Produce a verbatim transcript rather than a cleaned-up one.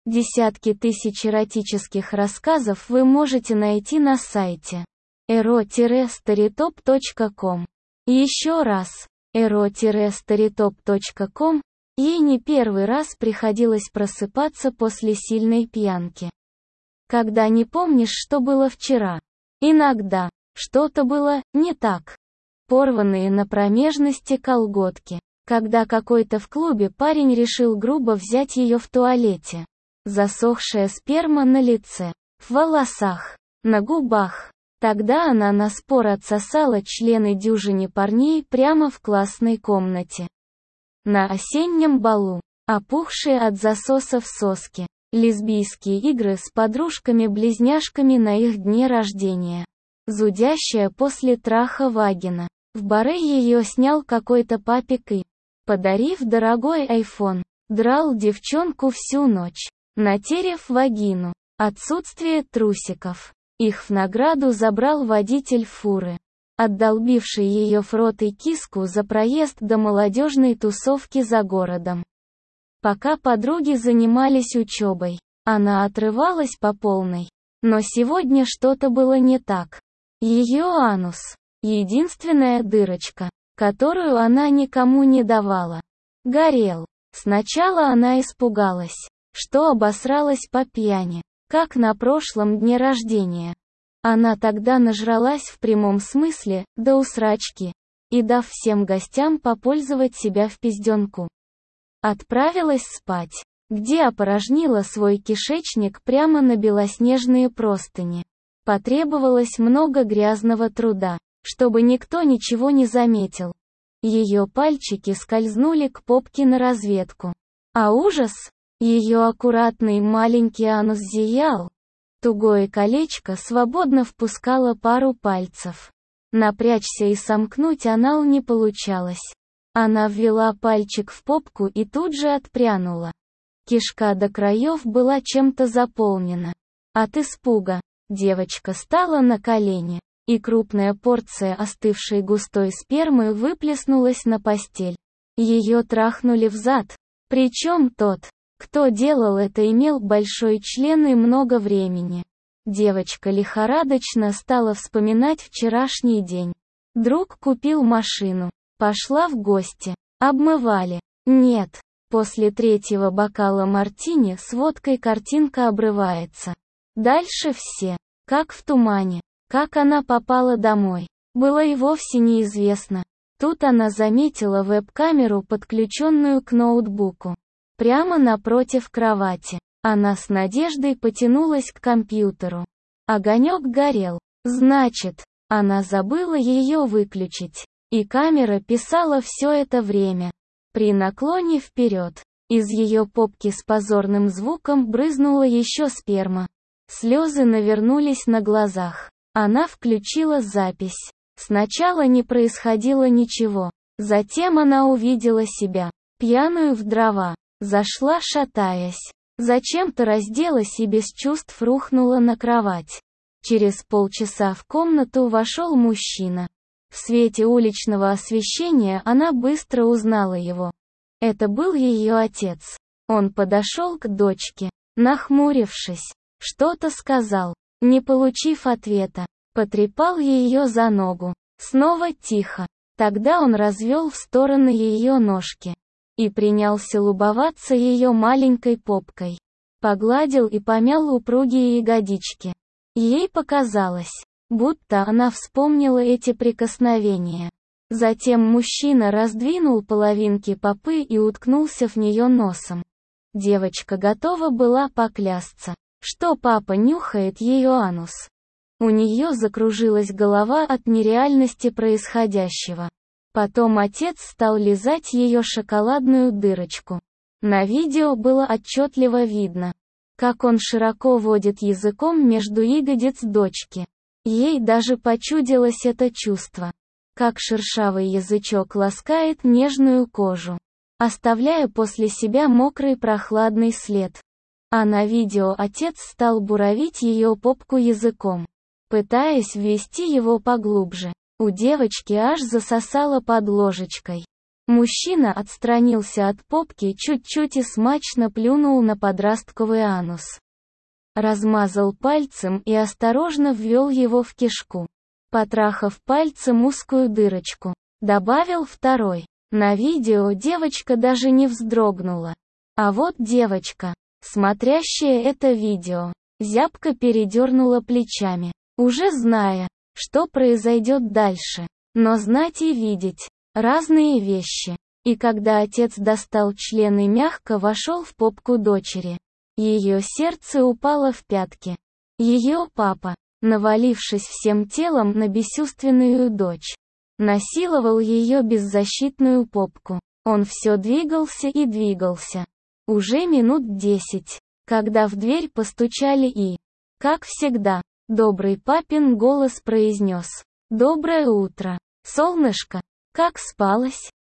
Десятки тысяч эротических рассказов вы можете найти на сайте эро старитоп точка ком. Еще раз, эро старитоп точка ком. Ей не первый раз приходилось просыпаться после сильной пьянки. Когда не помнишь, что было вчера. Иногда что-то было не так. Порванные на промежности колготки. Когда какой-то в клубе парень решил грубо взять ее в туалете. Засохшая сперма на лице, в волосах, на губах. Тогда она наспор отсосала члены дюжине парней прямо в классной комнате. На осеннем балу, опухшие от засосов соски, лесбийские игры с подружками-близняшками на их дне рождения. Зудящая после траха вагина. В баре ее снял какой-то папик и, подарив дорогой айфон, драл девчонку всю ночь, натерев вагину. Отсутствие трусиков. Их в награду забрал водитель фуры, отдолбивший ее в рот и киску за проезд до молодежной тусовки за городом. Пока подруги занимались учебой, она отрывалась по полной. Но сегодня что-то было не так. Ее анус, единственная дырочка, которую она никому не давала, горел. Сначала она испугалась, что обосралась по пьяни, как на прошлом дне рождения. Она тогда нажралась в прямом смысле, до усрачки, и дав всем гостям попользовать себя в пизденку. Отправилась спать, где опорожнила свой кишечник прямо на белоснежные простыни. Потребовалось много грязного труда, чтобы никто ничего не заметил. Ее пальчики скользнули к попке на разведку. А ужас! Ее аккуратный маленький анус зиял. Тугое колечко свободно впускало пару пальцев. Напрячься и сомкнуть анал не получалось. Она ввела пальчик в попку и тут же отпрянула. Кишка до краев была чем-то заполнена. От испуга девочка стала на колени, и крупная порция остывшей густой спермы выплеснулась на постель. Ее трахнули взад, причем тот, кто делал это, имел большой член и много времени. Девочка лихорадочно стала вспоминать вчерашний день. Друг купил машину, пошла в гости, обмывали. Нет, после третьего бокала мартини с водкой картинка обрывается. Дальше все, как в тумане. Как она попала домой, было и вовсе неизвестно. Тут она заметила веб-камеру, подключенную к ноутбуку. Прямо напротив кровати. Она с надеждой потянулась к компьютеру. Огонек горел. Значит, она забыла ее выключить. И камера писала все это время. При наклоне вперед, из ее попки с позорным звуком брызнула еще сперма. Слезы навернулись на глазах. Она включила запись. Сначала не происходило ничего. Затем она увидела себя, пьяную в дрова. Зашла, шатаясь. Зачем-то разделась и без чувств рухнула на кровать. Через полчаса в комнату вошел мужчина. В свете уличного освещения она быстро узнала его. Это был ее отец. Он подошел к дочке, нахмурившись, что-то сказал. Не получив ответа, потрепал ее за ногу. Снова тихо. Тогда он развел в стороны ее ножки и принялся лубоваться ее маленькой попкой. Погладил и помял упругие ягодички. Ей показалось, будто она вспомнила эти прикосновения. Затем мужчина раздвинул половинки попы и уткнулся в нее носом. Девочка готова была поклясться, что папа нюхает ее анус. У нее закружилась голова от нереальности происходящего. Потом отец стал лизать ее шоколадную дырочку. На видео было отчетливо видно, как он широко водит языком между ягодиц дочки. Ей даже почудилось это чувство, как шершавый язычок ласкает нежную кожу, оставляя после себя мокрый прохладный след. А на видео отец стал буравить ее попку языком, пытаясь ввести его поглубже. У девочки аж засосало под ложечкой. Мужчина отстранился от попки чуть-чуть и смачно плюнул на подростковый анус. Размазал пальцем и осторожно ввел его в кишку. Потрахав пальцем узкую дырочку, добавил второй. На видео девочка даже не вздрогнула. А вот девочка, смотрящая это видео, зябко передернула плечами, уже зная, что произойдет дальше. Но знать и видеть – разные вещи. И когда отец достал член и мягко вошел в попку дочери, ее сердце упало в пятки. Ее папа, навалившись всем телом на бесчувственную дочь, насиловал ее беззащитную попку. Он все двигался и двигался. Уже минут десять, когда в дверь постучали и, как всегда, добрый папин голос произнес: «Доброе утро, солнышко, как спалось?»